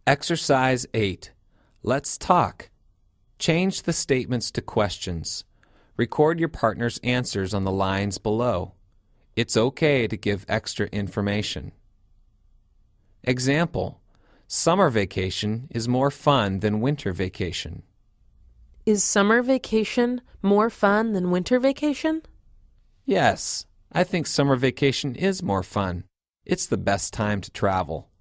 Exercise 8. Let's talk. Change the statements to questions. Record your partner's answers on the lines below. It's okay to give extra information. Example: Summer vacation is more fun than winter vacation. Is summer vacation more fun than winter vacation? Yes, I think summer vacation is more fun. It's the best time to travel.